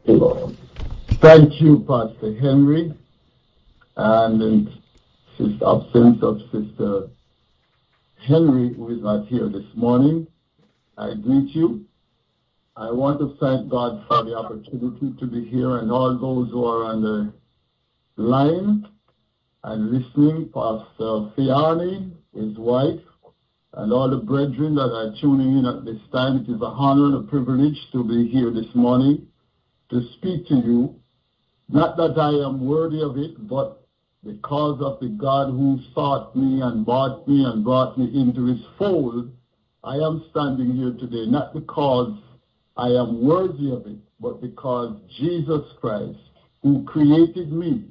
Thank you, Pastor Henry, and in absence of Sister Henry, who is not here this morning, I greet you. I want to thank God for the opportunity to be here, and all those who are on the line and listening, Pastor Fiani, his wife, and all the brethren that are tuning in at this time. It is an honor and a privilege to be here this morning to speak to you. Not that I am worthy of it, but because of the God who sought me and bought me and brought me into his fold, I am standing here today, not because I am worthy of it, but because Jesus Christ, who created me,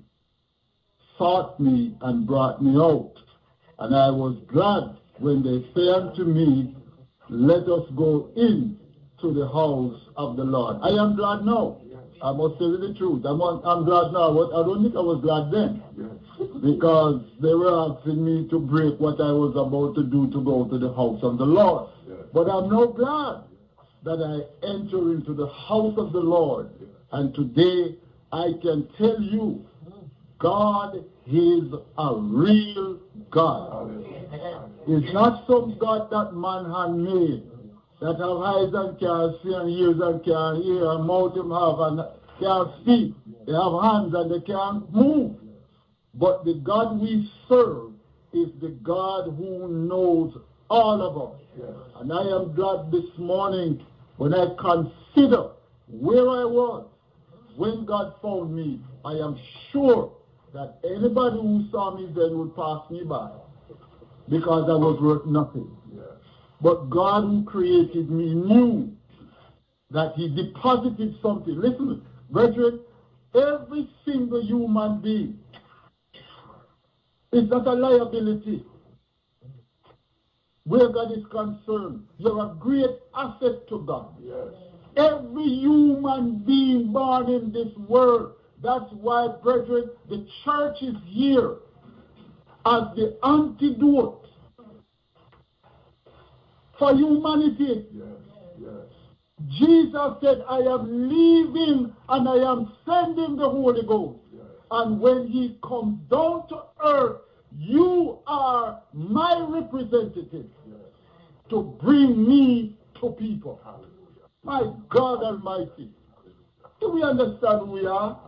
sought me and brought me out. And I was glad when they say unto me, let us go in to the house of the Lord. I am glad now. I must tell you the truth. I'm glad now. I don't think I was glad then. Because they were asking me to break what I was about to do to go to the house of the Lord. But I'm now glad that I enter into the house of the Lord. And today I can tell you, God is a real God. It's not some God that man had made, that have eyes and can see and ears and can hear and mouth and have and can speak. They have hands and they can move. But the God we serve is the God who knows all of us. Yes. And I am glad this morning when I consider where I was when God found me. I am sure that anybody who saw me then would pass me by because I was worth nothing. Yes. But God who created me knew that he deposited something. Listen, brethren, every single human being is not a liability. Where God is concerned, you're a great asset to God. Yes. Every human being born in this world. That's why, brethren, the church is here as the antidote for humanity. Yes, yes. Jesus said, I am leaving and I am sending the Holy Ghost. Yes. And when he comes down to earth, you are my representative, yes, to bring me to people. Hallelujah. My God Almighty. Do we understand who we are?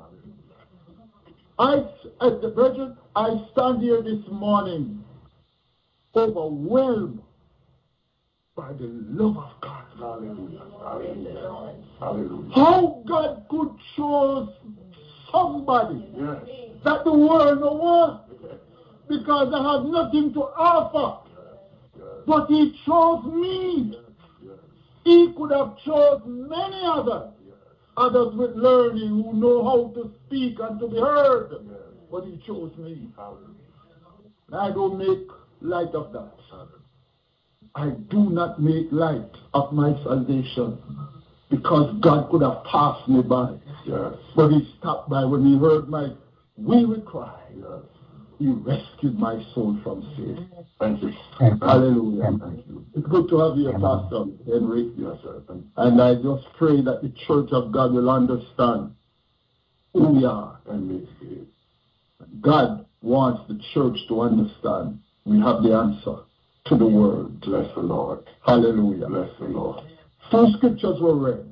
Brethren, I stand here this morning overwhelmed by the love of God. Hallelujah. Hallelujah. Hallelujah. How God could choose somebody, yes, that the world no want, because I have nothing to offer. Yes. But he chose me. Yes. He could have chosen many others. Yes. Others with learning who know how to speak and to be heard. Yes. But he chose me. And I don't make light of that. I do not make light of my salvation because God could have passed me by. Yes. But he stopped by when he heard my weary cry. Yes. He rescued my soul from sin. Thank you. Hallelujah. Thank you. It's good to have you, Pastor Henry. Yes, sir. And I just pray that the Church of God will understand who we are. And God wants the church to understand we have the answer to the world. Bless the Lord. Hallelujah. Bless the Lord. Two scriptures were read.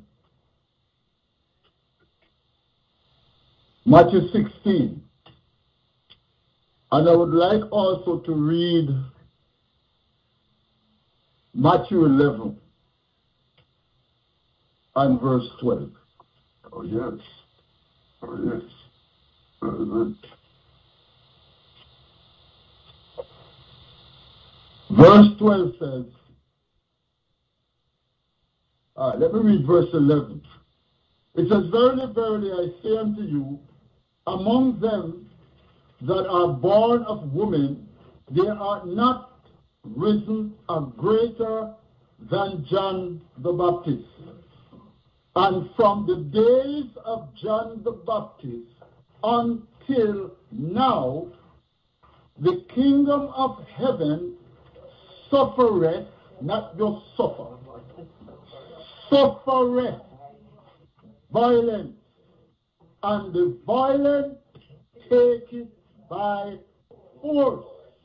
Matthew 16. And I would like also to read Matthew 11 and verse 12. Oh, yes. Oh, yes. Very good. Verse 12 says, let me read verse 11. It says, verily, verily, I say unto you, among them that are born of women, there are not risen a greater than John the Baptist. And from the days of John the Baptist until now, the kingdom of heaven suffereth, not just suffer, suffereth violence, and the violent take it by force.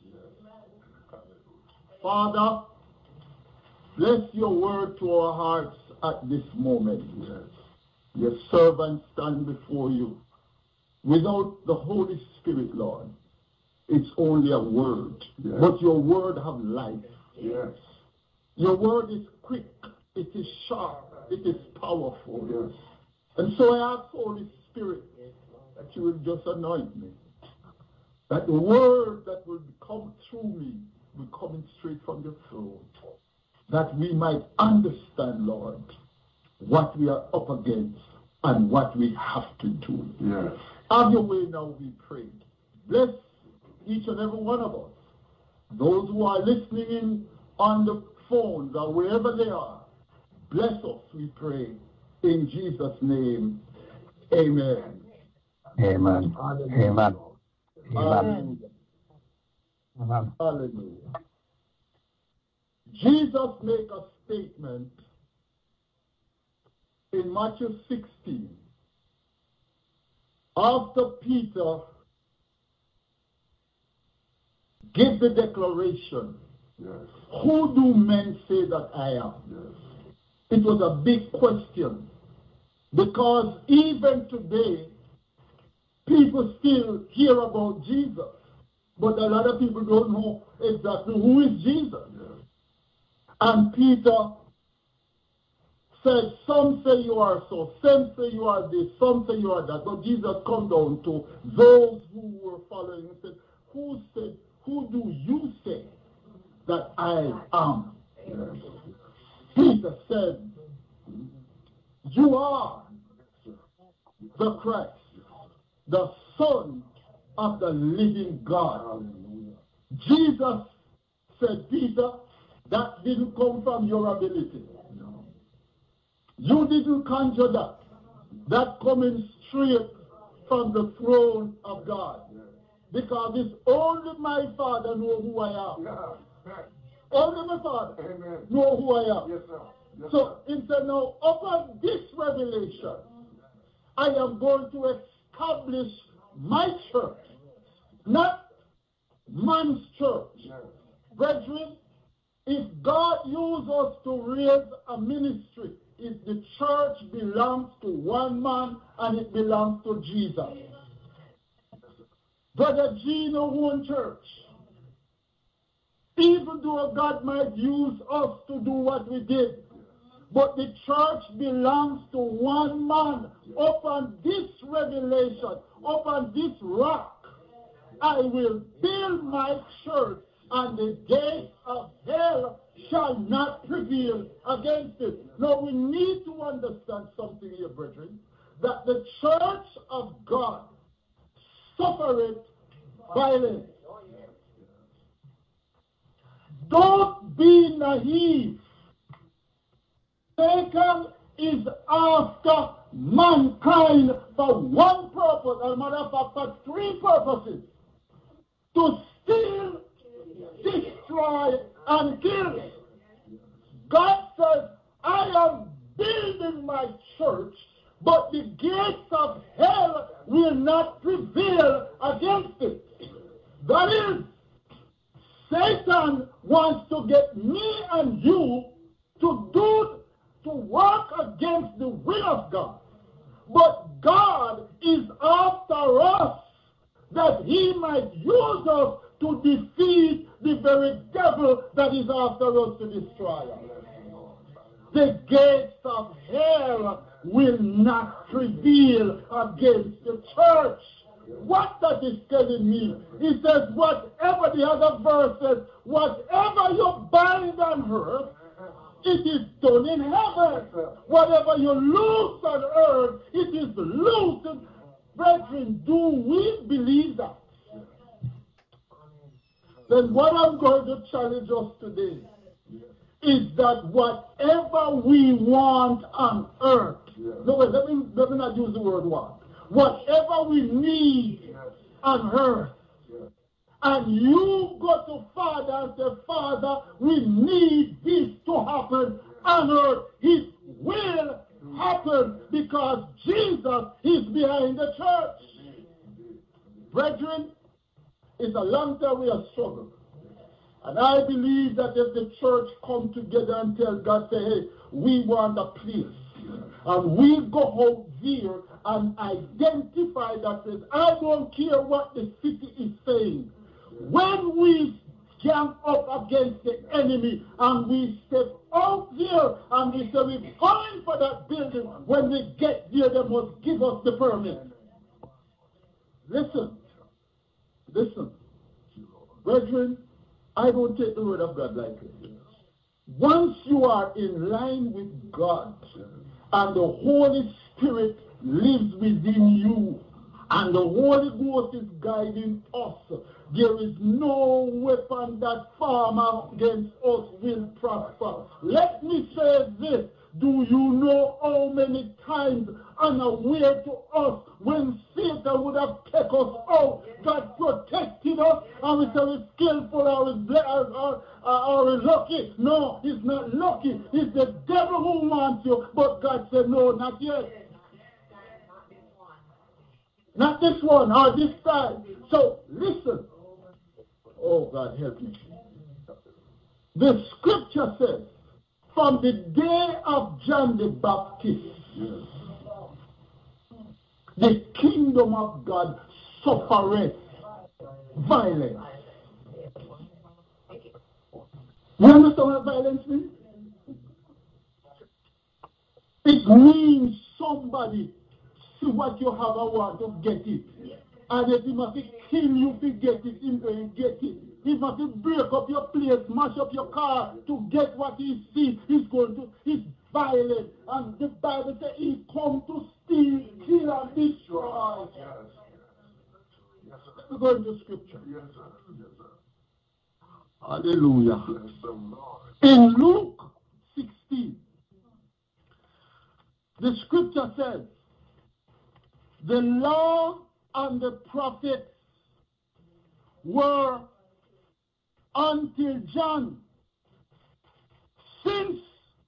Father, bless your word to our hearts at this moment. Yes. Your servants stand before you. Without the Holy Spirit, Lord, it's only a word. Yes. But your word have life. Yes. Your word is quick. It is sharp. It is powerful. Yes. And so I ask, Holy Spirit, that you will just anoint me. That the word that will come through me will come in straight from your throne. That we might understand, Lord, what we are up against and what we have to do. Yes. Have your way now, we pray. Bless each and every one of us. Those who are listening in on the phones or wherever they are, bless us, we pray. In Jesus' name, amen. Amen. Hallelujah. Amen. Amen. Amen. Hallelujah. Jesus make a statement in Matthew 16. After Peter gave the declaration, yes. Who do men say that I am? Yes. It was a big question, because even today, people still hear about Jesus, but a lot of people don't know exactly who is Jesus. Yes. And Peter said, some say you are so, some say you are this, some say you are that. But Jesus come down to those who were following and said, who do you say that I am? Yes. Peter said, you are the Christ, the Son of the living God. Jesus said, Peter, that didn't come from your ability. No. You didn't conjure that. That coming straight from the throne of God. Because it's only my Father know who I am. Yeah. Only my Father know who I am. Yes, sir. Yes, so he said, now, upon this revelation, I am going to establish my church, not man's church. Yes. Brethren, if God uses us to raise a ministry, if the church belongs to one man and it belongs to Jesus. Brother Gino owned church. Even though God might use us to do what we did, but the church belongs to one man. Upon this revelation, upon this rock, I will build my church, and the gates of hell shall not prevail against it. Now we need to understand something here, brethren, that the church of God suffereth violence. Don't be naive. Satan is after mankind for one purpose, as a matter of fact, for three purposes: to steal, destroy, and kill. God says, I am building my church, but the gates of hell will not prevail against it. That is, Satan wants to get me and you to work against the will of God. But God is after us, that he might use us to defeat the very devil that is after us to destroy us. The gates of hell will not prevail against the church. What that is telling me, it says, whatever the other verse says, whatever you bind on earth, it is done in heaven. Whatever you loose on earth, it is loosed. Brethren, do we believe that? Then what I'm going to challenge us today is that whatever we want on earth, no, wait, let me not use the word want. Whatever we need on earth, and you go to Father and say, Father, we need this to happen on earth. His will happen because Jesus is behind the church. Brethren, it's a long-term way of struggle. And I believe that if the church come together and tell God, say, hey, we want a place. And we go out there and identify that says, I don't care what the city is saying. When we jump up against the enemy and we step out there and we say we're going for that building, when we get there, they must give us the permit. Listen. Brethren, I don't take the word of God lightly. Once you are in line with God and the Holy Spirit lives within you and the Holy Ghost is guiding us, there is no weapon that form against us will prosper. Let me say this. Do you know how many times unaware to us when Satan would have taken us out, God protected us, and we say we're skillful or we're lucky? No, he's not lucky. It's the devil who wants you, but God said, no, not yet. Not this one or this time. So listen. Oh, God help me. The scripture says, from the day of John the Baptist, the kingdom of God suffereth violence. You understand what violence means? It means somebody see what you have and want to get it. And if he must kill you to get it, he's going to get it. He must break up your place, mash up your car to get what he sees. He's violent. And the Bible says he come to steal, kill, and destroy. Yes, sir. Let me go into scripture. Yes, sir. Yes, sir. Hallelujah. Yes, sir. In Luke 16, the scripture says, the law and the prophets were until John. Since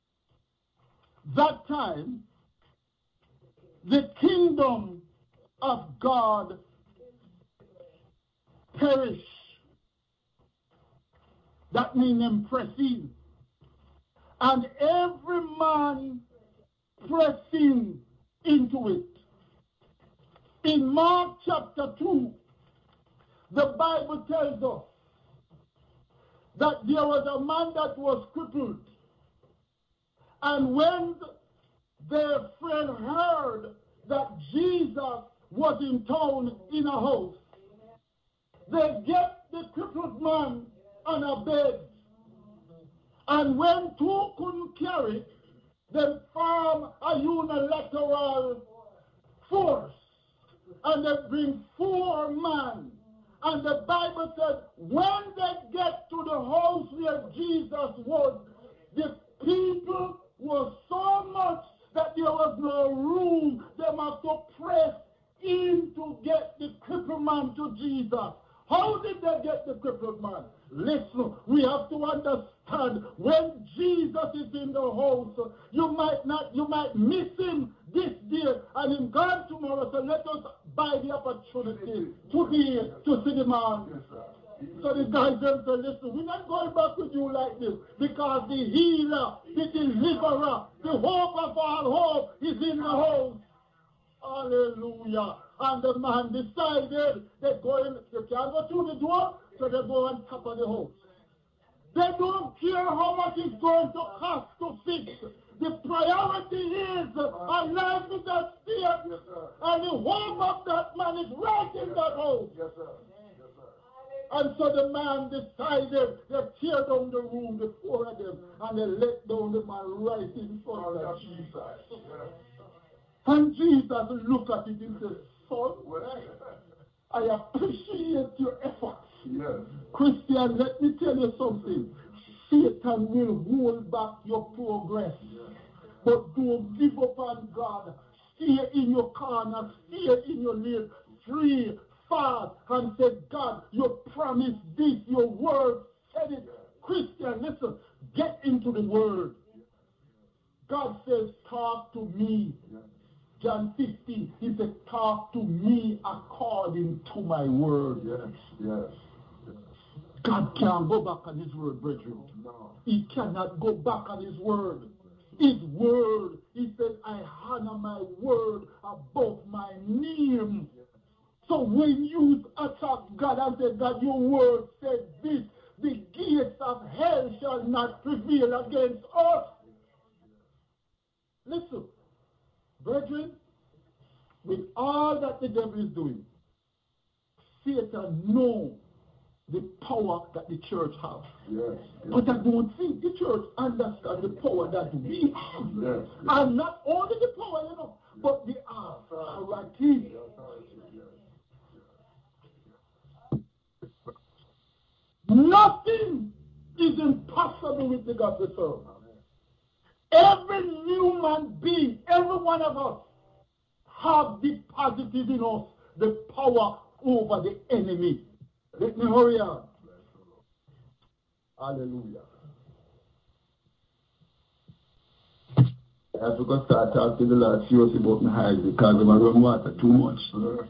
that time, the kingdom of God perished. That means impressing. And every man pressing into it. In Mark chapter 2, the Bible tells us that there was a man that was crippled. And when their friend heard that Jesus was in town in a house, they get the crippled man on a bed. And when two couldn't carry, they form a unilateral force. And they bring 4 men. And the Bible said, when they get to the house where Jesus was, the people were so much that there was no room. They must to press in to get the crippled man to Jesus. How did they get the crippled man? Listen, we have to understand when Jesus is in the house, you might miss him this day and him gone tomorrow. So let us buy the opportunity to see the man. Yes, so the guys them say, listen, we're not going back with you like this because the healer, the deliverer, the hope of all hope is in the house. Hallelujah. And the man decided they can't go through the door, so they go on top of the house. They don't care how much it's going to cost to fix. The priority is a life is at stake. Yes, and the hope of that man is right in that house. Yes, sir. Yes, sir. And so the man decided they tear down the room, the 4 of them, and they let down the man right in front of Jesus. Yes. And Jesus looked at it and said, son, I appreciate your efforts. Yes. Christian, let me tell you something. Satan will hold back your progress. Yes. But don't give up on God. Stay in your corner. Stay in your lane. Free, fast, and say, God, you promised this. Your word said it. Christian, listen. Get into the word. God says, talk to me. John 15, he said, talk to me according to my word. Yes. God can't go back on his word, brethren. No. He cannot go back on his word. His word, he said, I honor my word above my name. So when you attack God and say, God, your word said this, the gates of hell shall not prevail against us. Listen, brethren, with all that the devil is doing, Satan knows the power that the church has. Yes. But I don't think the church understands the power that we have. Yes. And not only the power, but the authority. Nothing is impossible with the God we serve. Every human being, every one of us, have deposited in us the power over the enemy. Let me hurry on. Hallelujah. I forgot to start talking to the Lord seriously about my eyes because I run water too much.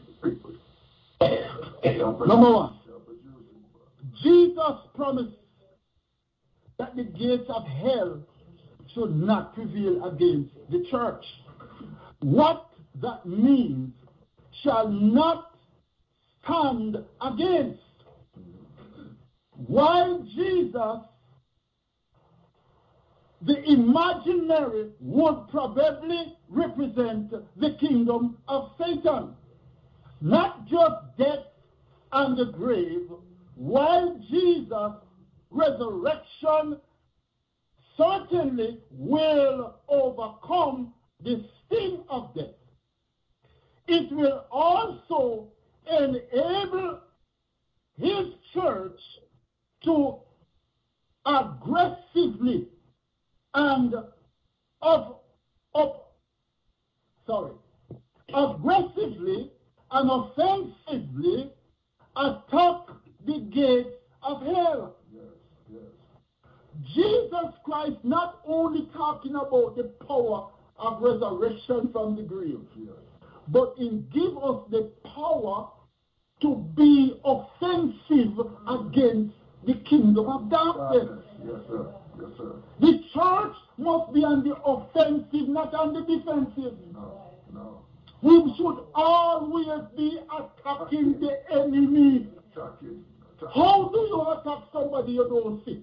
Number one, Jesus promised that the gates of hell should not prevail against the church. What that means shall not stand against. While Jesus, the imaginary, would probably represent the kingdom of Satan. Not just death and the grave, while Jesus' resurrection certainly will overcome the sting of death. It will also enable his church to aggressively and offensively attack the gates of hell. Yes. Jesus Christ not only talking about the power of resurrection from the grave, but in give us the power to be offensive against the kingdom of darkness. Yes, sir. The church must be on the offensive, not on the defensive. No. We should always be attacking the enemy. Attacking. How do you attack somebody you don't see?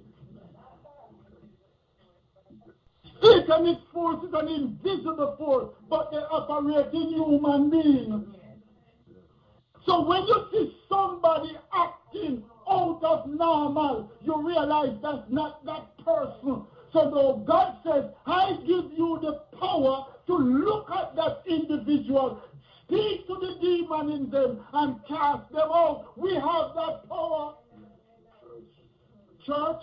Satanic force is an invisible force, but they operate in human beings. So when you see somebody acting out of normal, you realize that's not that person. So though God says, I give you the power to look at that individual, speak to the demon in them, and cast them out. We have that power. Church,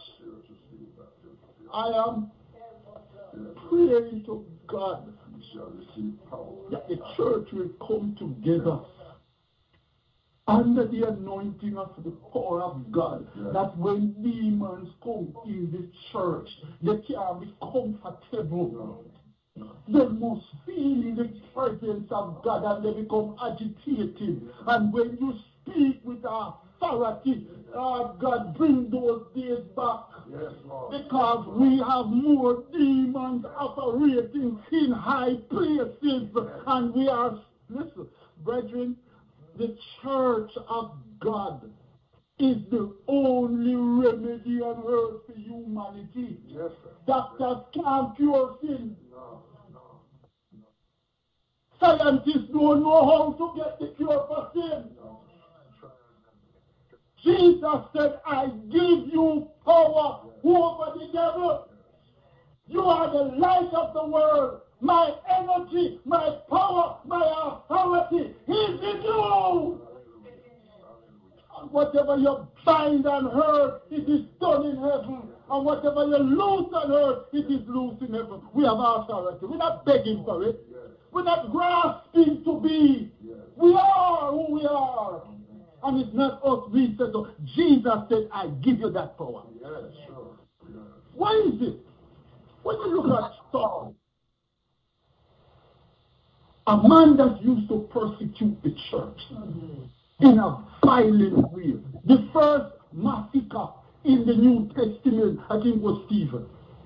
I am praying to God that the church will come together under the anointing of the power of God, that when demons come in the church, they can't be comfortable. They must feel the presence of God and they become agitated. And when you speak with authority, God, bring those days back. Yes, Lord. Because we have more demons operating in high places. And we are, listen, brethren, the church of God is the only remedy on earth for humanity. Yes, sir. Doctors can't cure sin. No. Scientists don't know how to get the cure for sin. No. Jesus said, I give you power over the devil. You are the light of the world. My energy, my power, my authority is in you. And whatever you bind on earth, it is done in heaven. And whatever you loose on earth, it is loose in heaven. We have authority. We're not begging for it. We're not grasping to be. We are who we are. And it's not us, we said so. Jesus said, I give you that power. Yes, sure. Yes. Why is it? When you look at Saul, A man that used to persecute the church in a violent way. The first massacre in the New Testament, I think, was Stephen.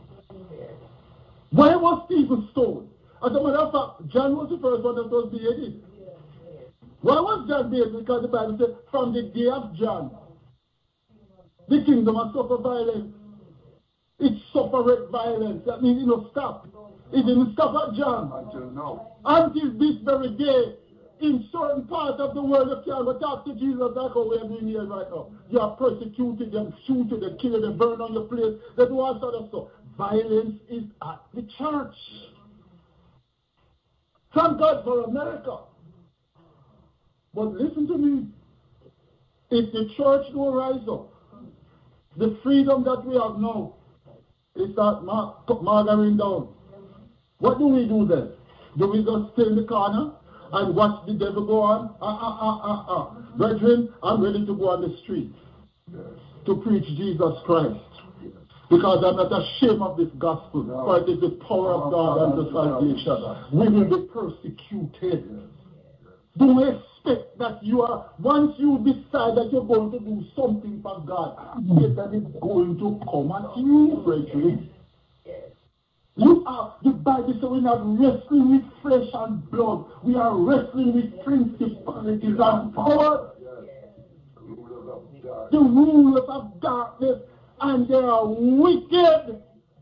Why was Stephen stoned? As a matter of fact, John was the first one that was beheaded. Why was John beheaded? Because the Bible said, from the day of John, the kingdom has suffered violence. It suffered violence. That means it will stop. It didn't stop at John. Until now. Until this very day, in certain parts of the world, you can't go talk to Jesus like how we are doing here right now. You are persecuted, them shooted, they kill you, they burn on your place, they do all sort of stuff. Violence is at the church. Thank God for America. But listen to me. If the church don't rise up, the freedom that we have now is start margaring down. What do we do then? Do we just stay in the corner and watch the devil go on? Brethren, I'm ready to go on the street to preach Jesus Christ. Because I'm not ashamed of this gospel, for it is the power of God unto salvation. We will be persecuted. Don't expect that you are, once you decide that you're going to do something for God, Satan is going to come at you, brethren. The Bible says we're not wrestling with flesh and blood. We are wrestling with principalities and powers. The rulers of darkness, and they are wicked.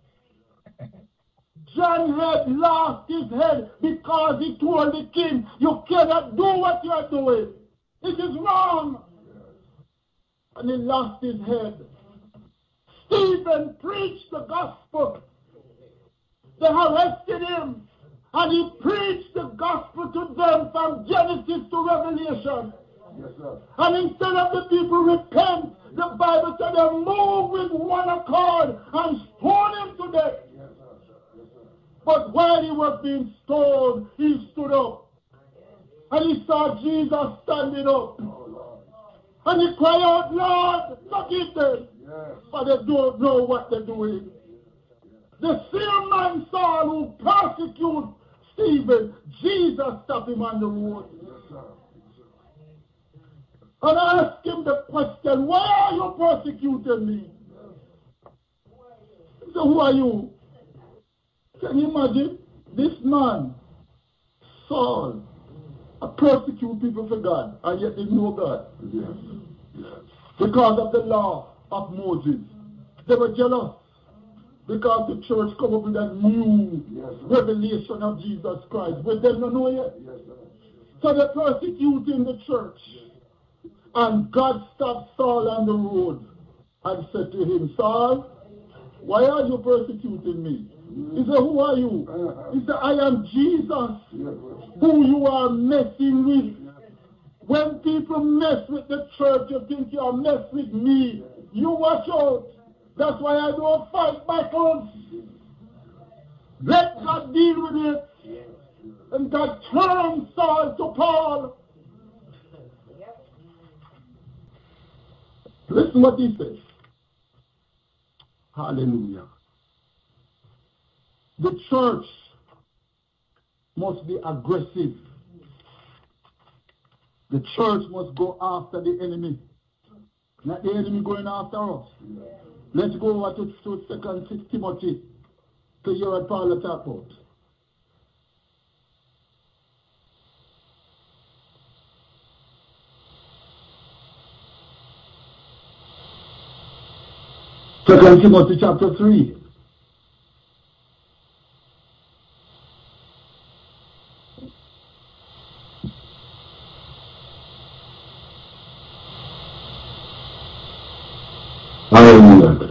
John had lost his head because he told the king, you cannot do what you are doing. It is wrong. And he lost his head. Stephen preached the gospel. They arrested him, and he preached the gospel to them from Genesis to Revelation. Yes, sir. And instead of the people repent, the Bible said they moved with one accord and stoned him to death. Yes, sir. Yes, sir. But while he was being stoned, he stood up. And he saw Jesus standing up. Oh, Lord. And he cried out, Lord, forgive them. Yes. For they don't know what they're doing. The same man Saul who persecuted Stephen, Jesus stopped him on the road. Yes, sir. And I asked him the question, why are you persecuting me? So who are you? Can you imagine? This man, Saul, persecute people for God, and yet they know God. Yes. Yes. Because of the law of Moses. They were jealous. Because the church come up with that new revelation of Jesus Christ. But them don't know yet. Yes, sir. So they're persecuting the church. And God stopped Saul on the road and said to him, Saul, why are you persecuting me? He said, who are you? He said, I am Jesus, who you are messing with. When people mess with the church, you think you are messing with me. You watch out. That's why I don't fight battles. Let God deal with it. And God turned Saul to Paul. Listen what he says. Hallelujah. The church must be aggressive. The church must go after the enemy. Not the enemy going after us. Let's go over to 2 Timothy to hear what Paul talk about. Second Timothy chapter 3. Hallelujah.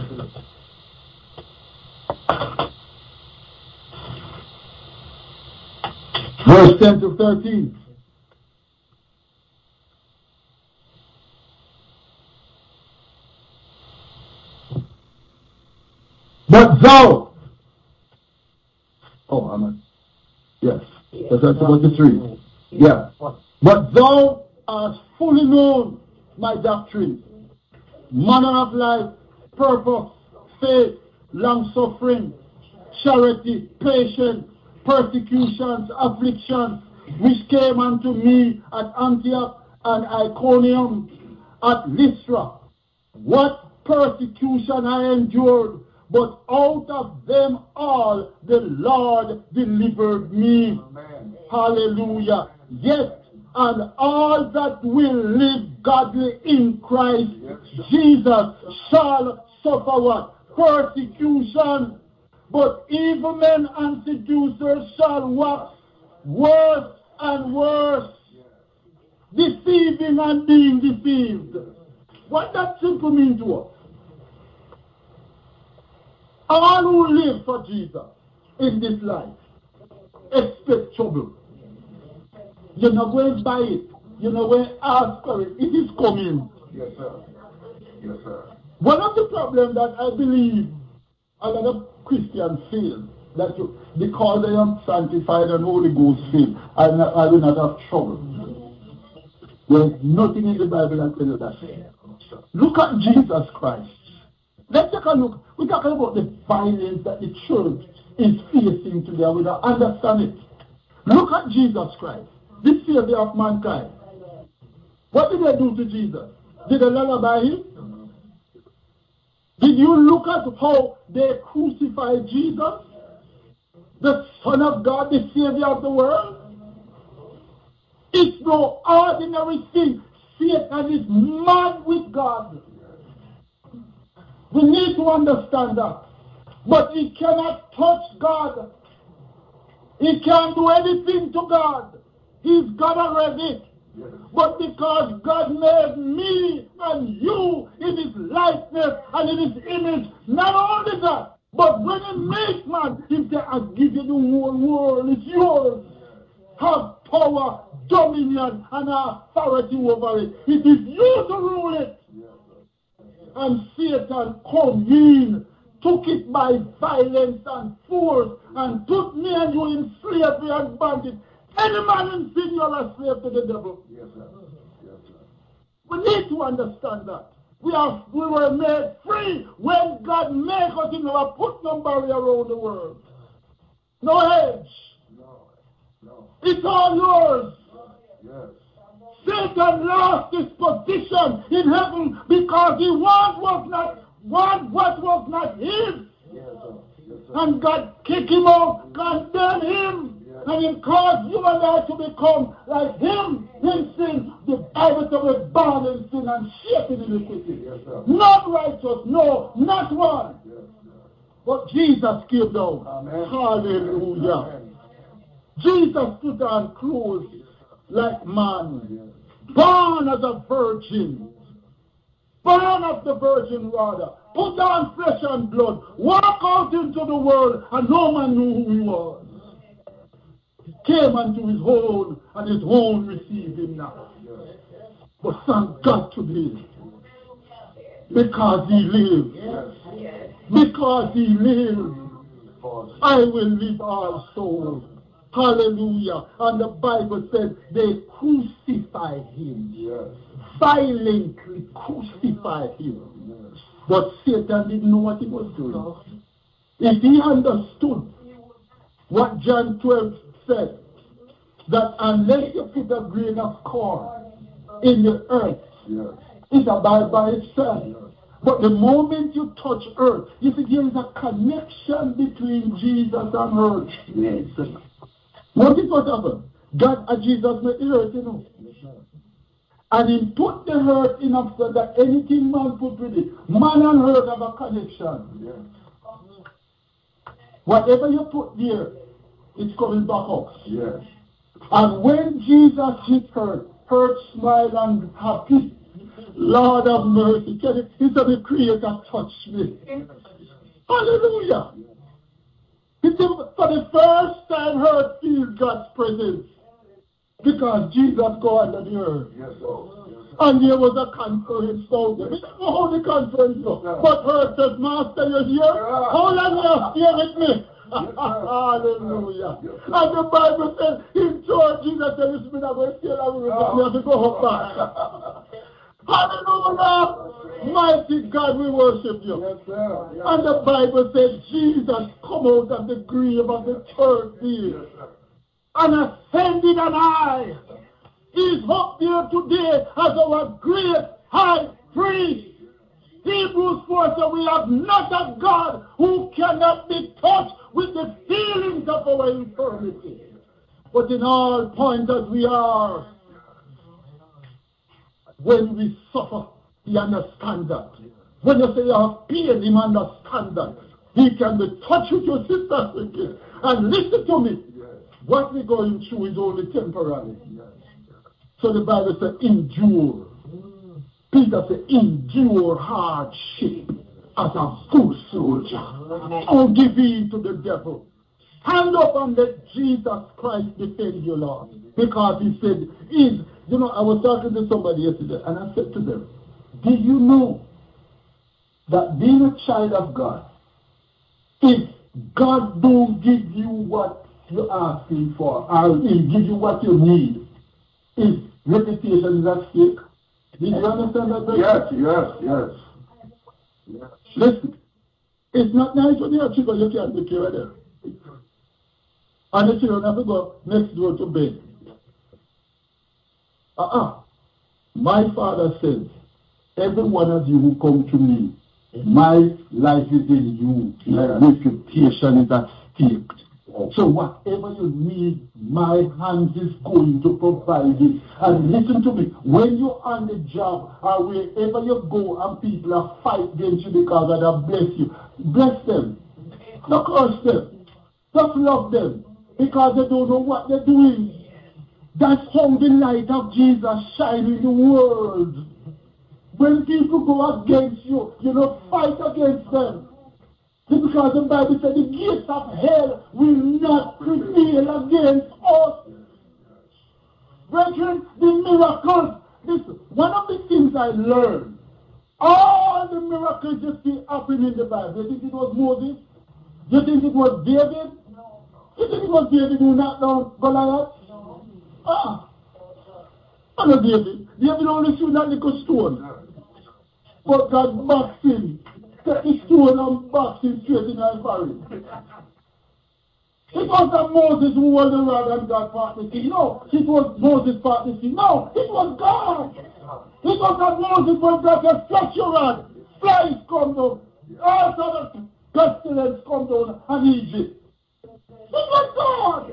Verse 10 to 13. But thou, yes, that's Timothy 3. Yeah. But thou art fully known my doctrine, manner of life, purpose, faith, long-suffering, charity, patience, persecutions, afflictions, which came unto me at Antioch and Iconium, at Lystra, what persecution I endured, but out of them all the Lord delivered me. Amen. Hallelujah. Yes, and all that will live godly in Christ Jesus shall suffer what? Persecution. But evil men and seducers shall wax worse and worse, deceiving and being deceived. What that simply mean to us? All who live for Jesus in this life expect trouble. You're not going to buy it. You're not going to ask for it. It is coming. Yes, sir. Yes, sir. One of the problems that I believe a lot of Christians feel, that because they are sanctified and Holy Ghost filled, I will not have trouble. There's nothing in the Bible that tells you that. Look at Jesus Christ. Let's take a look. We're talking about the violence that the church is facing today. We don't understand it. Look at Jesus Christ, the Savior of mankind. What did they do to Jesus? Did they lullaby him? Did you look at how they crucified Jesus? The Son of God, the Savior of the world? It's no ordinary thing. Satan is mad with God. We need to understand that. But he cannot touch God. He can't do anything to God. He's God already. Yes. But because God made me and you in his likeness and in his image, not only that, but when he makes man, he said, I give you the whole world, it's yours. Have power, dominion, and authority over it. It is you to rule it. And Satan come in, took it by violence and force, and put me and you in slavery and bondage. Any man in sin, you are a slave to the devil. Yes, sir. Yes, sir. We need to understand that. We were made free when God made us. He never put no barrier around the world. No edge. No. It's all yours. Yes. Satan lost his position in heaven because he what was not his. Yes, sir. Yes, sir. And God kicked him out, condemned him, and he caused you and I to become like him in sin. The Bible says we're born in sin and shaped in iniquity. Yes, sir. Not righteous, no, not one. Yes, sir. But Jesus came down. Amen. Hallelujah. Amen. Jesus put on clothes like man, born as a virgin, born of the virgin rather, put on flesh and blood, walk out into the world, and no man knew who he was. He came unto his own, and his own received him not. But thank God today, because he lives. Because he lives, I will live also. Hallelujah. And the Bible said they crucified him. Yes. Violently crucified him. Yes. But Satan didn't know what he was doing. If he understood what John 12 said, that unless you put a grain of corn in the earth, Yes. it abides by itself. Yes. But the moment you touch earth, you see there is a connection between Jesus and earth. Yes. Notice what happened. God and Jesus made the earth, you know. Yes, sir. And he put the earth enough so that anything man put with it, man and earth have a connection. Yes. Whatever you put there, it's coming back up. Yes. And when Jesus hit earth smiled and happy. Lord of mercy. He said, the Creator touched me. Hallelujah. He said, for the first time, earth feels God's presence. Because Jesus go under the earth. Yes, sir. Yes, sir. And there was a conference down there. We don't know how the conference goes. But earth says, Master, you're here? How long you here with me? Hallelujah. And the Bible says, in church, Jesus said, this is not going to stay long with me. I have to go back. Hallelujah. Mighty God, we worship you. Yes, sir. Yes, and the Bible says Jesus come out of the grave of the third day. Yes, sir. and ascended on high. He's up there today as our great high priest. Hebrews 4 says we have not a God who cannot be touched with the feelings of our infirmity. But in all points as we are, when we suffer, he understands that. When you say you have pain, he understands that. He can be touched with your sister. And listen to me. What we're going through is only temporary. So the Bible says, endure. Peter said, endure hardship as a good soldier. Don't give in to the devil. Stand up and let Jesus Christ defend you, Lord. Because he said, I was talking to somebody yesterday, and I said to them, did you know that being a child of God, if God don't give you what you're asking for, or he'll give you what you need, his reputation is at stake? Did you understand that? Yes. Listen, it's not nice when you have children, you can't take care of them. And the children have to go next door to bed. My Father says, every one of you who come to me, my life is in you. My reputation is at stake. So whatever you need, my hands is going to provide it. And listen to me, when you're on the job or wherever you go and people are fighting against you because God bless you, bless them. Don't curse them. Just love them because they don't know what they're doing. That's how the light of Jesus shines in the world. When people go against you, you don't fight against them. Because the Bible said the gates of hell will not prevail against us. Brethren, the miracles. Listen, one of the things I learned, all the miracles you see happen in the Bible. You think it was Moses? You think it was David? You think it was David who knocked down Goliath? I know David. David only threw that little stone. But God boxed him. Take the stone and box him straight in his forehead. It was not Moses who was the rod and God part the sea. No, it was Moses part the sea. No, it was God. It was not Moses when God said, flush your rod. Flies come down. All sort of pestilence come down on Egypt. It was God.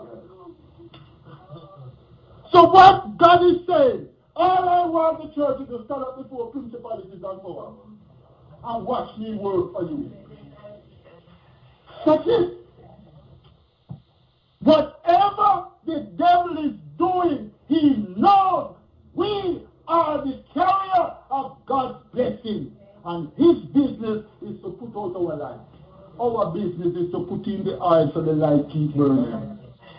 So what God is saying, all I want the church is to stand up before principalities and power and watch me work for you. That's it. Whatever the devil is doing, he knows we are the carrier of God's blessing. And his business is to put out our light. Our business is to put in the oil so the light keeps burning.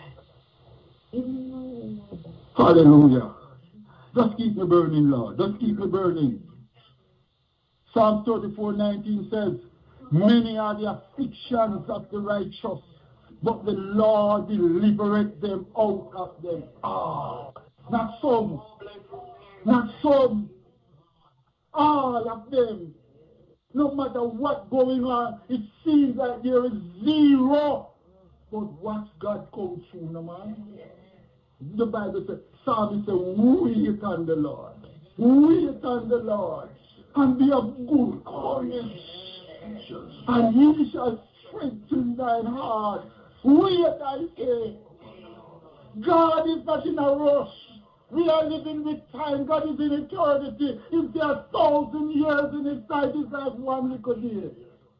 Hallelujah. Just keep me burning, Lord. Just keep me burning. Psalm 34:19 says, many are the afflictions of the righteous, but the Lord delivereth them out of them. Not some. Not some. All of them. No matter what's going on, it seems like there is zero. But watch God come through, no man. The Bible says, Psalmist says, wait on the Lord. Wait on the Lord. And be of good courage. And he shall strengthen thine heart. Wait, I say. God is not in a rush. We are living with time. God is in eternity. If there are 1,000 years in his sight, it's like one little day.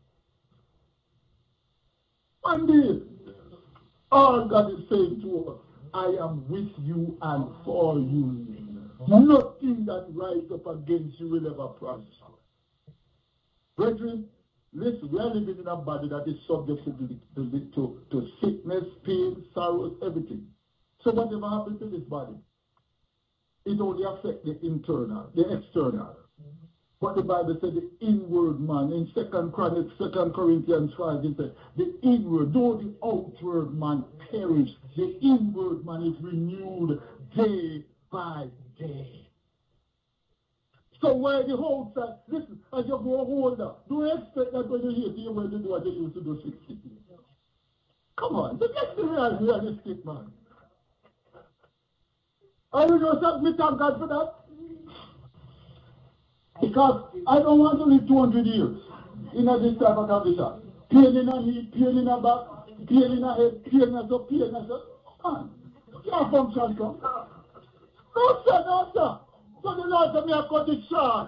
One day. All God is saying to us, I am with you and for you. Nothing that rises up against you will ever prosper. Brethren, listen, we are living in a body that is subject to sickness, pain, sorrows, everything. So whatever happens to this body, it only affects the internal, the external. But the Bible said the inward man, in 2 Corinthians 5, it said, the inward, though the outward man perish, the inward man is renewed day by day. So where the whole side, listen, as you grow older, don't expect that when you hear you're going to do what you used to do 60. Come on, let's be realistic, man. I will just submit to God for that. Because I don't want to live 200 years in this type of condition. Pain in a knee, pain in a back, pain in a head, pain in a so, pain in a so. Man, you can't function, sir. No, sir, no, sir. So the Lord said me I cut it short.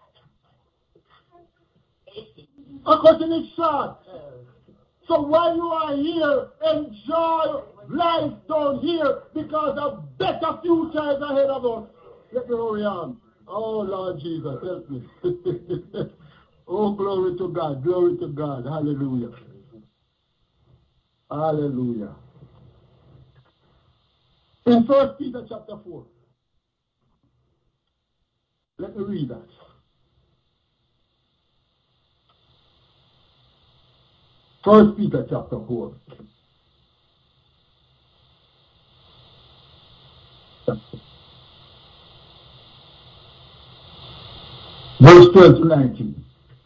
I cut it short. So while you are here, enjoy life down here because a better future is ahead of us. Let me hurry on. Oh, Lord Jesus, help me. Oh, glory to God, glory to God. Hallelujah. Hallelujah. In 1 Peter chapter 4, let me read that. First Peter chapter 4. Verse 12 to 19.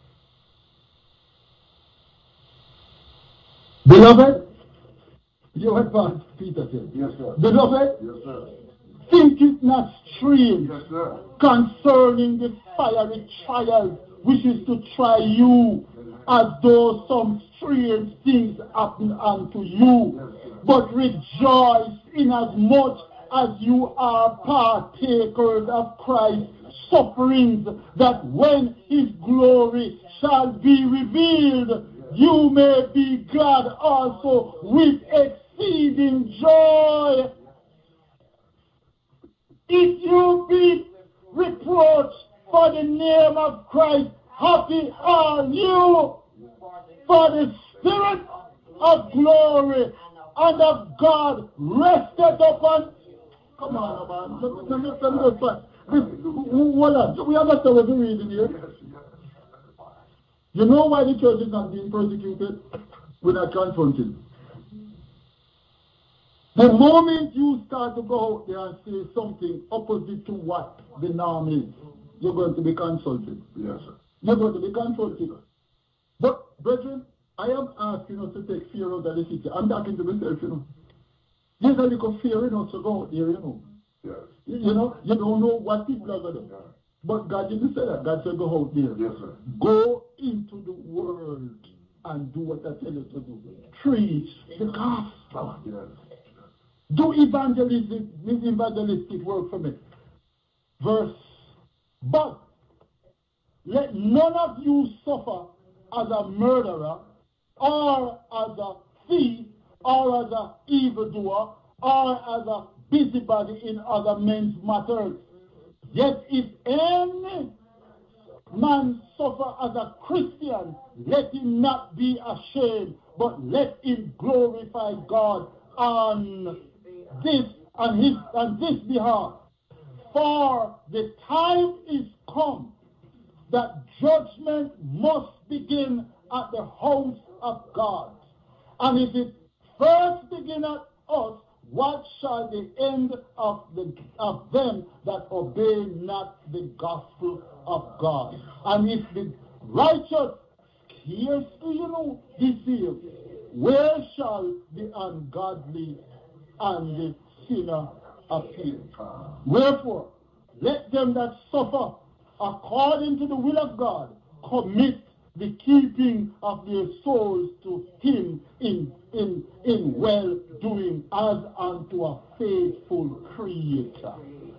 Beloved, you heard what Peter said. Yes, sir. Beloved, Yes, sir. think it not strange Yes, sir. concerning the fiery trial which is to try you, as though some strange things happen unto you. But rejoice inasmuch as you are partakers of Christ's sufferings, that when his glory shall be revealed, you may be glad also with exceeding joy. If you be reproached for the name of Christ, happy are you, for the Spirit of glory and of God rested upon. Come on, man. Let me go fast. Hold on. We understand what we're reading here. You know why the church is not being persecuted? We're not confronted. The moment you start to go out there and say something opposite to what the norm is, you're going to be consulted. Yes, sir. You're going to be confronted. But, brethren, I am asking us to take fear out of the city. I'm talking to myself, you know. There's a little fear in us to go out there, you know. Yes. You know, you don't know what people are going to do. Yeah. But God didn't say that. God said go out there. Yes, sir. Go into the world and do what I tell you to do. Preach the gospel. Yes. Do evangelistic work for me. Verse. But let none of you suffer as a murderer, or as a thief, or as an evildoer, or as a busybody in other men's matters. Yet if any man suffer as a Christian, let him not be ashamed, but let him glorify God on this behalf. For the time is come that judgment must begin at the house of God. And if it first begin at us, what shall the end of them that obey not the gospel of God? And if the righteous scarcely be saved, where shall the ungodly and the sinner appear? Wherefore, let them that suffer according to the will of God commit the keeping of their souls to him in well-doing as unto a faithful creator.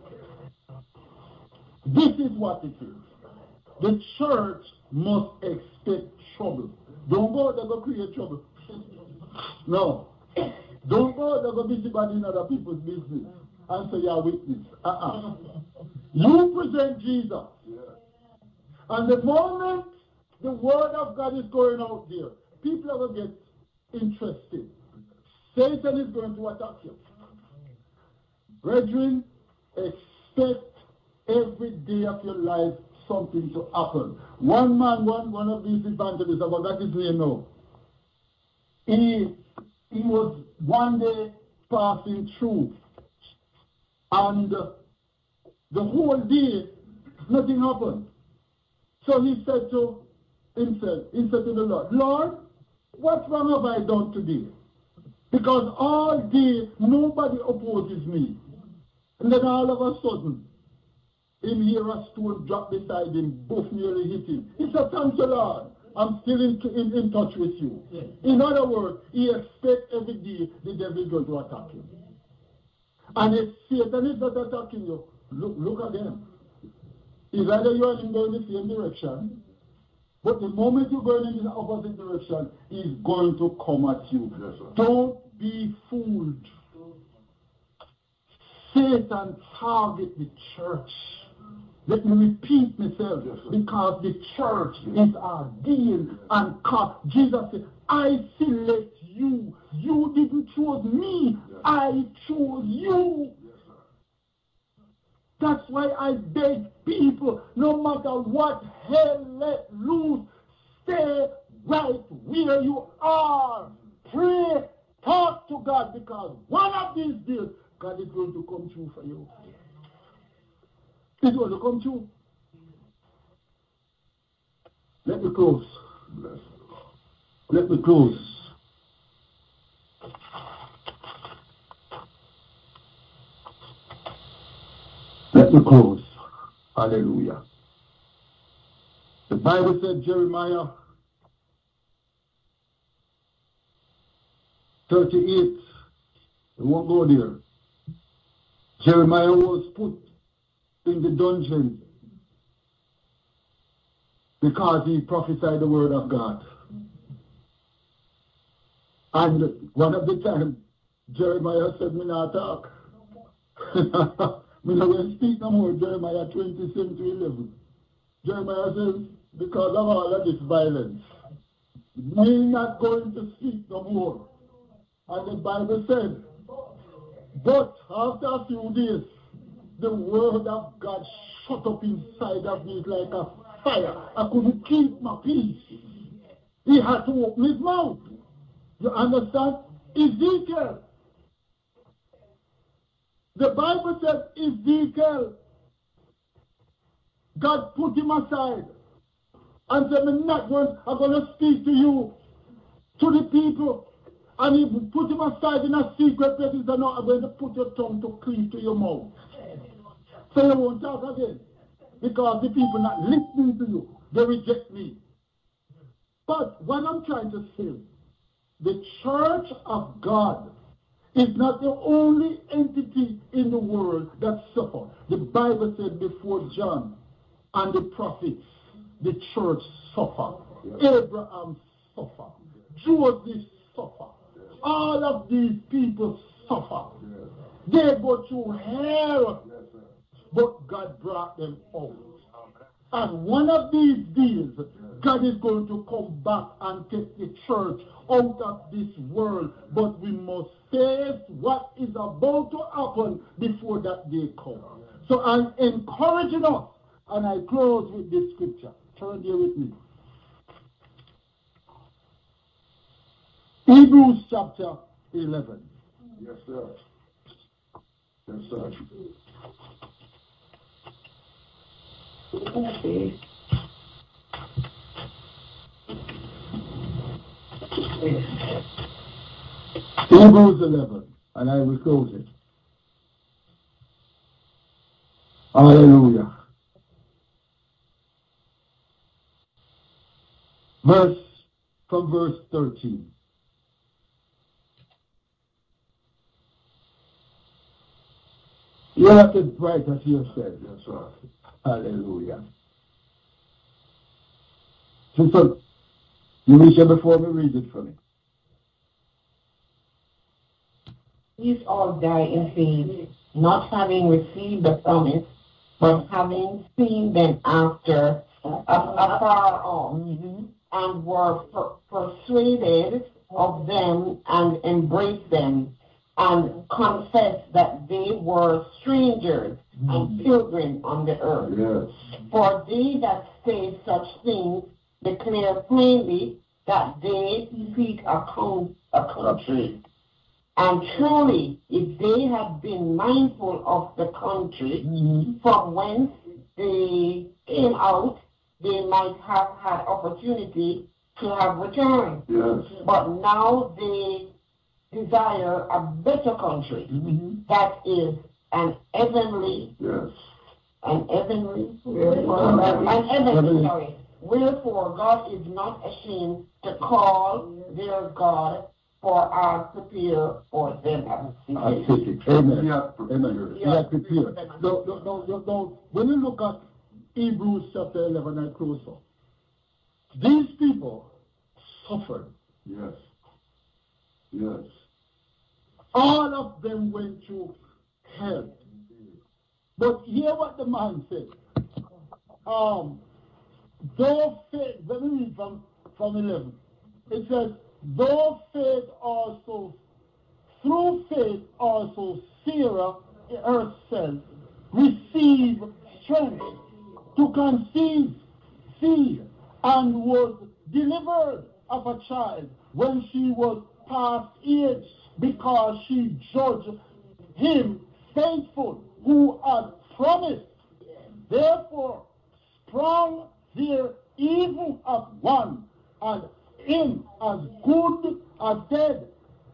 This is what it is. The church must expect trouble. Don't go there go create trouble. No. Don't go there go busybody in other people's business and say you're witness. You present Jesus. And the moment the word of God is going out there, people are going to get interested. Satan is going to attack you. Brethren, expect every day of your life something to happen. One man, one of these evangelists, I forgot his name now. He was one day passing through, and the whole day nothing happened. So he said to himself, he said to the Lord, Lord, what wrong have I done today? Because all day nobody opposes me. And then all of a sudden, him hear a stone drop beside him, both nearly hit him. He said, thank you, Lord. I'm still in touch with you. In other words, he expects every day the devil is going to attack him. And if Satan is not attacking you, look again. It's either you and him going in the same direction, but the moment you're going in the opposite direction, he's going to come at you. Yes, don't be fooled. Satan target the church. Let me repeat myself, because the church is our deal and God. Jesus said, I select you. You didn't choose me. I chose you. That's why I beg people, no matter what hell let loose, stay right where you are. Pray, talk to God, because one of these days, God is going to come through for you. It's going to come true. Let me close. Let me close. Let me close. Hallelujah. The Bible said, Jeremiah 38. We won't go there. Jeremiah was put in the dungeon because he prophesied the word of God. And one of the times, Jeremiah said, me not talk. Me not going to speak no more. Jeremiah 27-11. Jeremiah says, because of all of this violence, me not going to speak no more. And the Bible said, but after a few days, the word of God shut up inside of me like a fire. I couldn't keep my peace. He had to open his mouth. You understand? Ezekiel. The Bible says Ezekiel, God put him aside and said, I'm going to speak to you, to the people. And he put him aside in a secret place. He said, no, I'm going to put your tongue to cleave to your mouth. So you won't talk again. Because the people not listening to you. They reject me. But what I'm trying to say, the church of God is not the only entity in the world that suffers. The Bible said before John and the prophets, the church suffered. Abraham suffered. Joseph suffered. All of these people suffer. They go through hell, but God brought them out. And one of these days, God is going to come back and take the church out of this world. But we must face what is about to happen before that day comes. So I'm encouraging us, and I close with this scripture. Turn here with me. Hebrews chapter 11. Yes, sir. Yes, sir. Hebrews 11, and I will close it. Hallelujah. From verse 13. You have to write as you said. Yes, sir. Hallelujah. Sister, you reach it before me, read it for me. These all die in faith, not having received the promise, but having seen them afar off, and were persuaded of them and embraced them, and confessed that they were strangers and pilgrims on the earth. Yes. For they that say such things declare plainly that they seek a country. And truly, if they had been mindful of the country from whence they came out, they might have had opportunity to have returned. Yes. But now they desire a better country, that is and heavenly. Yes. And heavenly. And heavenly, sorry. Wherefore God is not ashamed to call their God, for our prepare for them as city. Amen. Yeah. Amen. Yeah. Prepare. No. When you look at Hebrews chapter 11, I close up. These people suffered. Yes. Yes. All of them went through hell. But hear what the man said. Though faith, let me read from 11. It says, though faith also, through faith also Sarah herself received strength to conceive seed and was delivered of a child when she was past age, because she judged him faithful who had promised. Therefore sprung there even of one, and him as good as dead.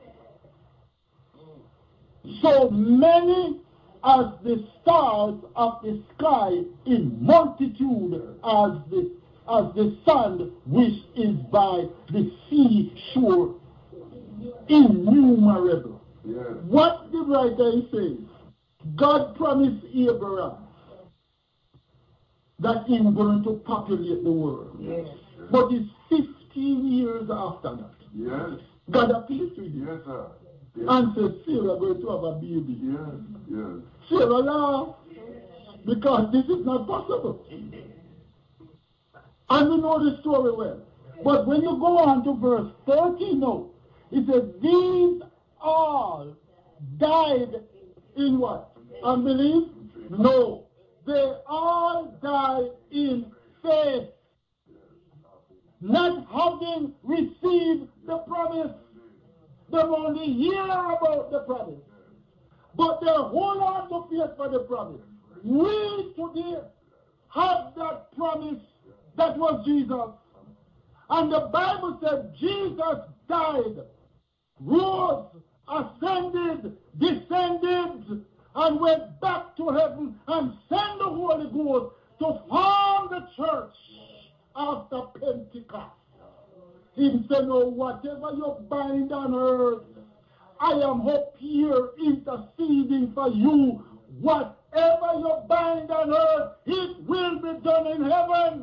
So many as the stars of the sky, in multitude as the sand which is by the seashore, innumerable. Yes. What the writer is saying, God promised Abraham that he was going to populate the world. Yes. But it's 15 years after that. Yes. God appeared to him. Yes, sir. Yes. And said, Sarah going to have a baby. Yes. Yes. Sarah laughed, because this is not possible. And we know the story well. But when you go on to verse 13 now, it says, these all died in what? Unbelief? No. They all died in faith, not having received the promise. They only hear about the promise, but they hold on to faith for the promise. We today have that promise that was Jesus. And the Bible said Jesus died, rose, ascended, descended, and went back to heaven and sent the Holy Ghost to form the church after Pentecost. He said, no, whatever you bind on earth, I am up here interceding for you. Whatever you bind on earth, it will be done in heaven.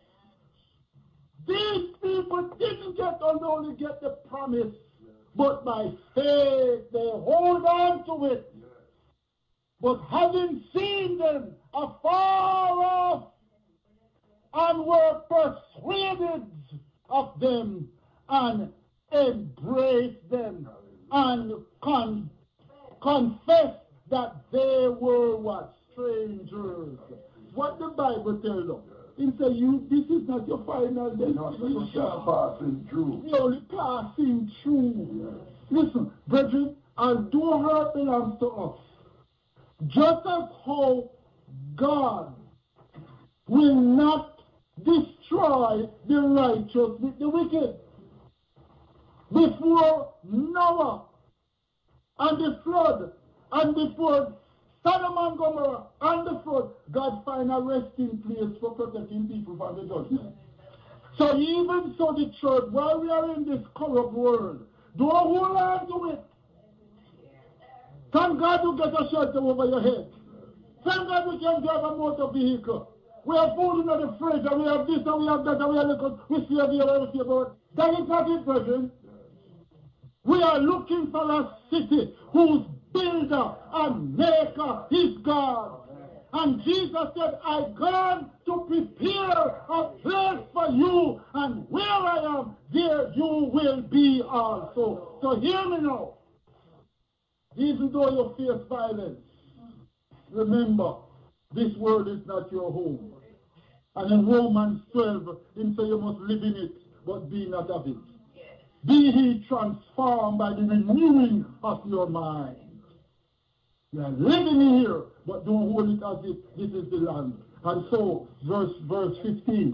These people didn't only get the promise, but by faith they hold on to it. But having seen them afar off and were persuaded of them and embraced them and confessed that they were what? Strangers. What the Bible tells them. It says, this is not your final destination. You're just passing through. You're only passing through. Yes. Listen, brethren, although her belongs to us, just as how God will not destroy the righteous with the wicked. Before Noah and the flood, and before Sodom and Gomorrah and the flood, God find a resting place for protecting people from the judgment. So even so, the church, while we are in this corrupt world, don't hold on to it. Thank God you get a shelter over your head. Thank God we can drive a motor vehicle. We have food in the fridge, and we have this, and we have that, and we have this, we see here, we see about. That is not it, brethren. We are looking for a city whose builder and maker is God. And Jesus said, I've gone to prepare a place for you, and where I am, there you will be also. So hear me now. Even though you face violence, remember, this world is not your home. And in Romans 12, it says you must live in it, but be not of it. Be ye transformed by the renewing of your mind. You are living here, but don't hold it as if this is the land. And so, verse 15.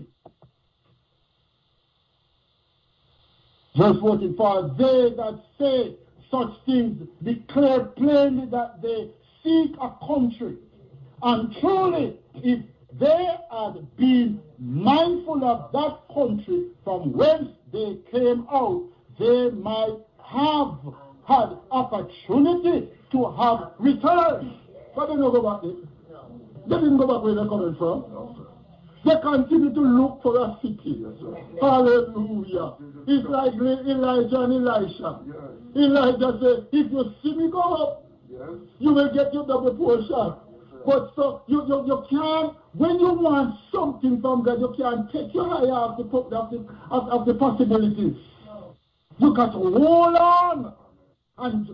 Verse 14, for they that say such things declare plainly that they seek a country. And truly, if they had been mindful of that country from whence they came out, they might have had opportunity to have returned. But they don't go back there. They didn't go back where they're coming from. They continue to look for a city. Hallelujah. It's like Elijah and Elisha. Elijah said, if you see me go up, you will get your double portion. But so you can't, when you want something from God, you can't take your eye off the possibilities. You got to hold on. And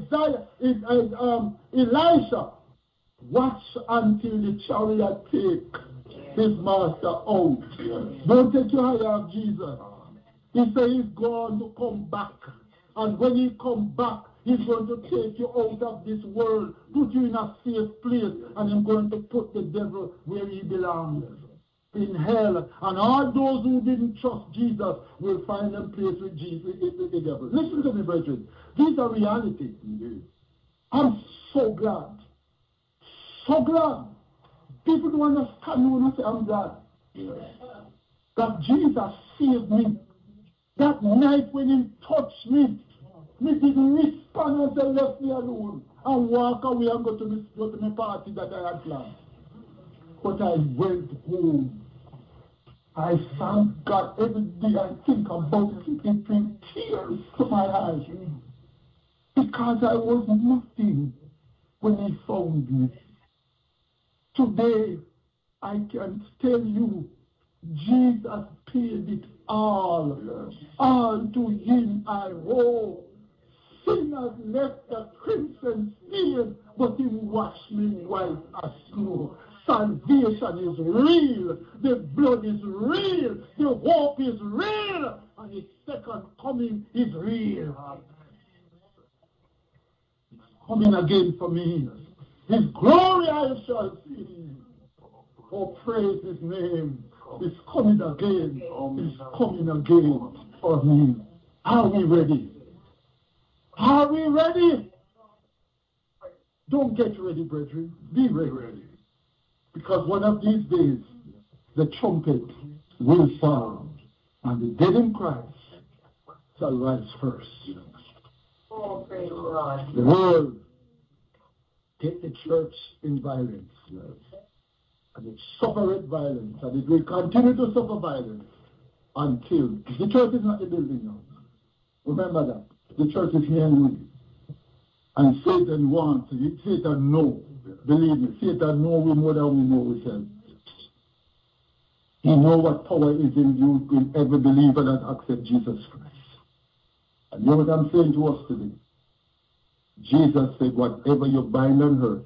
Elisha, watch until the chariot take his master out. Don't take your eye off Jesus. He said he's going to come back. And when he comes back, he's going to take you out of this world, put you in a safe place, and he's going to put the devil where he belongs, in hell. And all those who didn't trust Jesus will find them place with Jesus, the devil. Listen to me, brethren. These are realities. I'm so glad. So glad. People don't understand when I say I'm glad. That Jesus saved me. That night when he touched me, me didn't respond and say, left me alone and walk away and go to my party that I had planned. But I went home. I thank God every day I think about it. It brings tears to my eyes. Because I was nothing when he found me. Today, I can tell you, Jesus paid it all. All to him I owe. Sin has left the crimson stain, but he washed me white as snow. Salvation is real. The blood is real. The hope is real. And his second coming is real. It's coming again for me. His glory I shall see. Oh, praise his name. It's coming again. It's coming again for me. Are we ready? Are we ready? Don't get ready, brethren. Be ready. Because one of these days, the trumpet will sound, and the dead in Christ shall rise first. Oh, praise God. The world take the church in violence. And it suffered violence, and it will continue to suffer violence until the church is not the building now. Remember that. The church is here and we. And Satan wants it. Satan knows. Believe me, Satan knows we more than we know ourselves. He knows what power is in you, in every believer that accepts Jesus Christ. And you know what I'm saying to us today? Jesus said, whatever you bind on earth,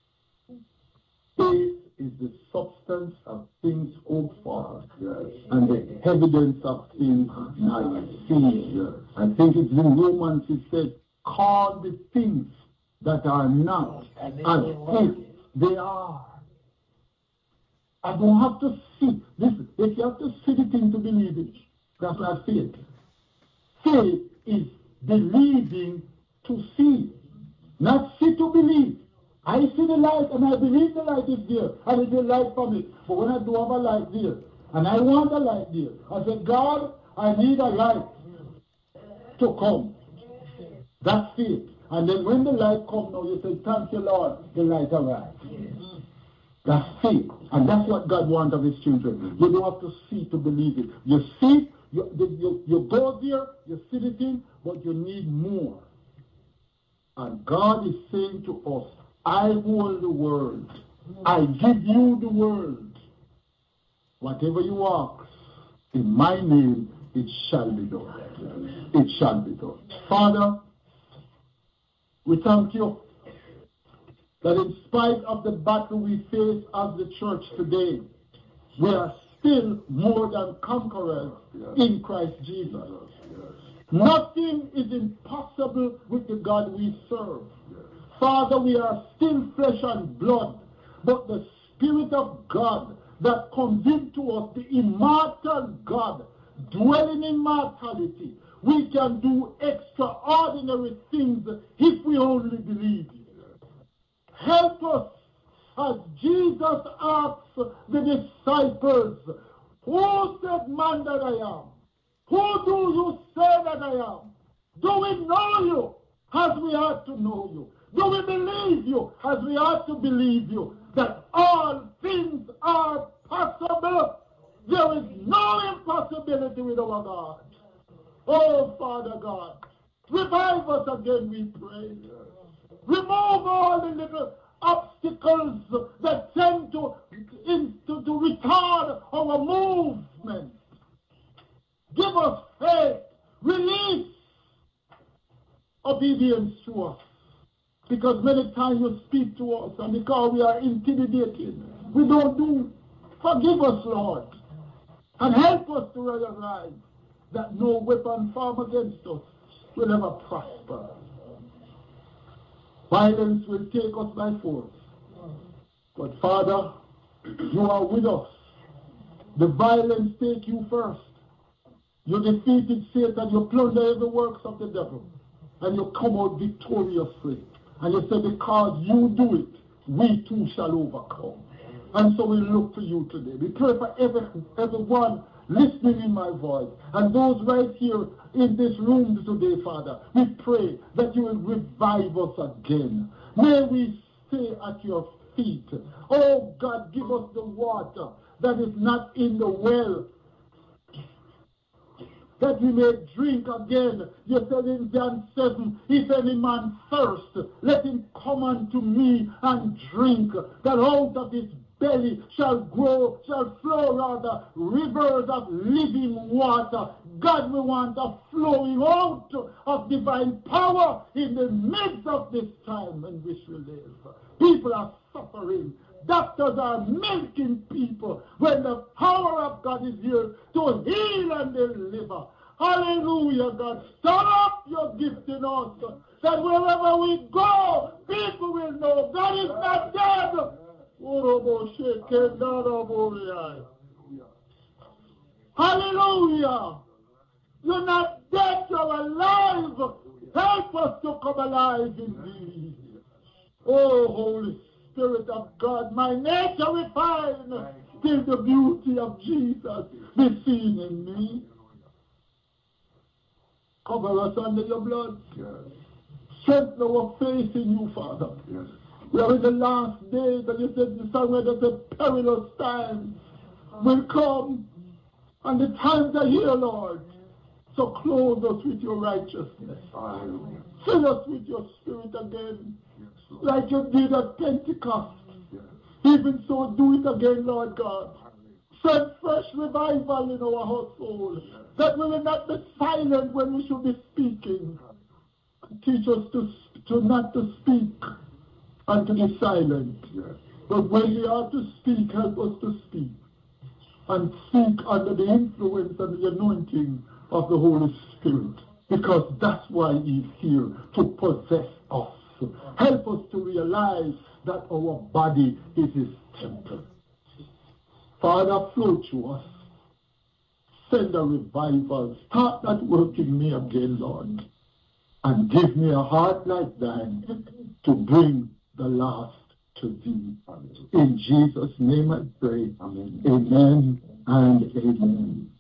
faith is the substance of things hoped for, and the evidence of things not seen. I think it's in Romans it says, call the things that are not as if they are. I don't have to see. Listen, if you have to see the thing to believe it, that's not faith. Faith is believing to see, not see to believe. I see the light and I believe the light is there and it's a light for me. But when I don't have a light there and I want a light there, I say, God, I need a light to come. That's faith. And then when the light comes now, you say, thank you, Lord, the light arrives. That's faith. And that's what God wants of his children. You don't have to see to believe it. You see, you go there, you see the thing, but you need more. And God is saying to us, I hold the world. I give you the world. Whatever you ask, in my name, it shall be done. It shall be done. Father, we thank you that in spite of the battle we face as the church today, we are still more than conquerors in Christ Jesus. Nothing is impossible with the God we serve. Father, we are still flesh and blood, but the Spirit of God that comes into us, the immortal God, dwelling in mortality, we can do extraordinary things if we only believe. Help us as Jesus asked the disciples, who said man that I am? Who do you say that I am? Do we know you as we ought to know you? Do we believe you as we ought to believe you? That all things are possible. There is no impossibility with our God. Oh, Father God, revive us again, we pray. Remove all the little obstacles that tend to retard our movement. Give us faith. Release obedience to us. Because many times you speak to us, and because we are intimidated, we don't do. Forgive us, Lord. And help us to realize that no weapon formed against us will ever prosper. Violence will take us by force. But Father, you are with us. The violence take you first. You defeated Satan, you plunder every works of the devil, and you come out victoriously. And you say, because you do it, we too shall overcome. And so we look to you today. We pray for everyone listening in my voice, and those right here in this room today, Father. We pray that you will revive us again. May we stay at your feet. Oh God, give us the water that is not in the well, that we may drink again. You said in John 7, if any man thirst, let him come unto me and drink, that out of his belly shall flow rivers of living water. God, we want a flowing out of divine power in the midst of this time in which we live. People are suffering. Doctors are milking people when the power of God is here to heal and deliver. Hallelujah, God. Stir up your gift in us, that wherever we go, people will know God is not dead. Hallelujah. You're not dead, you're alive. Help us to come alive indeed. Oh, Holy Spirit of God, my nature refine till the beauty of Jesus be seen in me. Cover us under your blood. Yes. Strengthen our faith in you, Father. Yes. We are in the last days, and you said in the songwriter that the perilous times will come, and the times are here, Lord. So clothe us with your righteousness. Hallelujah. Fill us with your Spirit again, Yes, Lord. like you did at Pentecost. Yes. Even so, do it again, Lord God. Send fresh revival in our household, that we will not be silent when we should be speaking. Teach us to not to speak and to be silent. Yes. But when we are to speak, help us to speak. And speak under the influence and the anointing of the Holy Spirit. Because that's why He's here, to possess us. Help us to realize that our body is His temple. Father, flow to us. Send a revival. Start that work in me again, Lord. And give me a heart like thine to bring the last to thee. In Jesus' name I pray. Amen. Amen and amen.